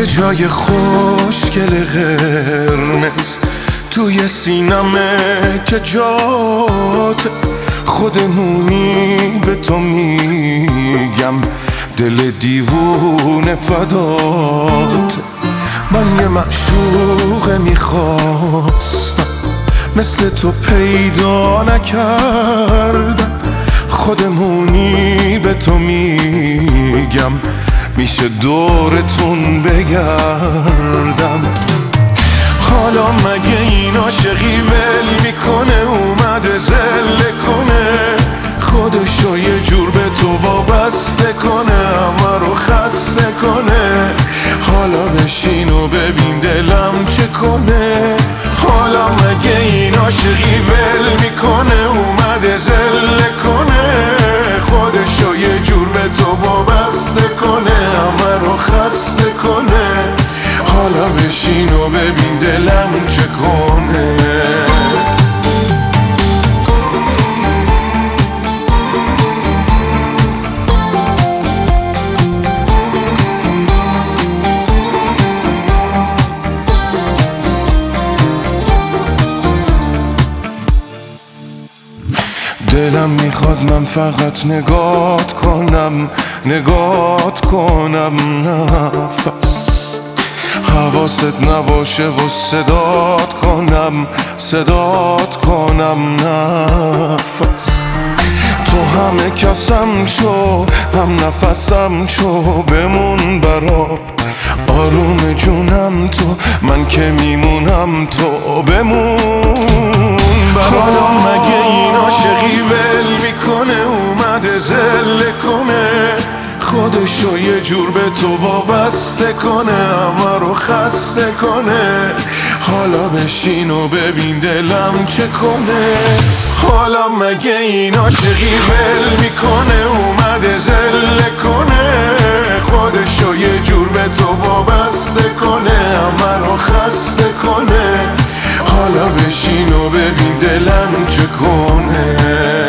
یه جای خوشگل قرمز توی سینمه که جات خودمونی به تو میگم دل دیوونه فدات. من یه معشوق میخواستم مثل تو پیدا نکردم، خودمونی به تو میگم میشه دورتون بگردم. حالا مگه این عاشقی ول میکنه اومده زله کنه خودشو یه جور به تو وابسته کنه همه رو خسته کنه. حالا بشین و ببین دلم چه کنه. حالا مگه این عاشقی ول میکنه اومده زله کنه خودشو یه جور به تو وابسته کنه همه رو خسته کنه. حالا بشین و ببین دلم چه کنه. دلم میخواد من فقط نگات کنم نفس حواست نباشه و صدات کنم نفس. تو همه کسم شو هم نفسم شو بمون برام آروم جونم تو من که میمونم تو بمون برام. حالا مگه این عاشقی ول میکنه اومده زله کنه خودشو یه جور به تو وابسته کنه همه رو خسته کنه. حالا بشین و ببین دلم چه کنه. حالا مگه این عاشقی ول میکنه اومده زله کنه خودشو یه جور به تو وابسته کنه همه رو خسته کنه. حالا بشین و ببین دلم چه کنه.